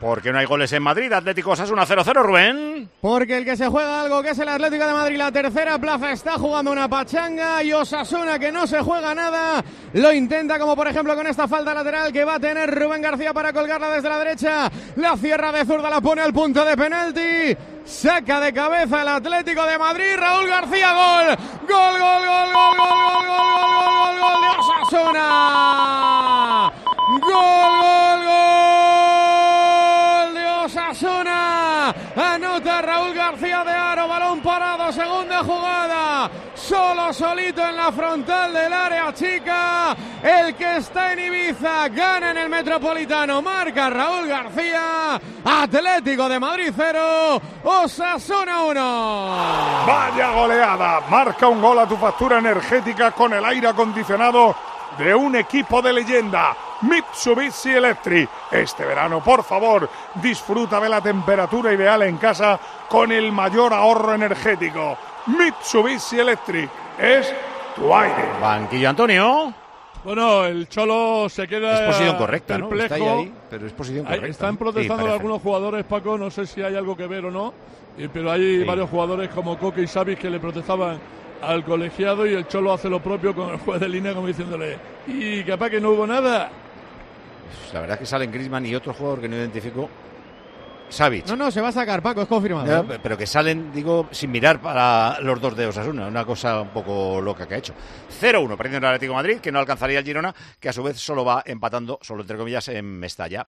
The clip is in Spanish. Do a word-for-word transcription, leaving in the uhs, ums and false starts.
Porque no hay goles en Madrid. Atlético Osasuna cero cero, Rubén. Porque el que se juega algo, que es el Atlético de Madrid, la tercera plaza, está jugando una pachanga, y Osasuna, que no se juega nada, lo intenta, como por ejemplo con esta falta lateral que va a tener Rubén García para colgarla desde la derecha. La cierra de zurda, la pone al punto de penalti. Saca de cabeza el Atlético de Madrid. Raúl García, gol. Gol, gol, gol, gol, gol, gol, gol, gol, gol, gol de Osasuna. Gol, gol, gol de Osasuna. Anota Raúl García de Haro, balón parado, segunda jugada. Solo, solito en la frontal del área chica. El que está en Ibiza gana en el Metropolitano. Marca Raúl García. Atlético de Madrid cero, Osasuna uno. Vaya goleada. Marca un gol a tu factura energética con el aire acondicionado de un equipo de leyenda, Mitsubishi Electric. Este verano, por favor, disfruta de la temperatura ideal en casa con el mayor ahorro energético. Mitsubishi Electric es tu aire. Banquillo, Antonio. Bueno, el Cholo se queda Es posición correcta, ¿no? perplejo. Está ahí, ahí, pero es posición correcta. Ahí están ¿no? protestando Sí, algunos jugadores, Paco, no sé si hay algo que ver o no, eh, pero hay Sí. varios jugadores como Coque y Savic que le protestaban al colegiado, y el Cholo hace lo propio con el juez de línea como diciéndole, y capaz que no hubo nada. La verdad es que salen Griezmann y otro jugador que no identifico, Savic. No, no, se va a sacar, Paco, es confirmado. No, pero que salen, digo, sin mirar para los dos de Osasuna. Una cosa un poco loca que ha hecho. cero uno, perdiendo el Atlético de Madrid, que no alcanzaría el Girona, que a su vez solo va empatando, solo entre comillas, en Mestalla.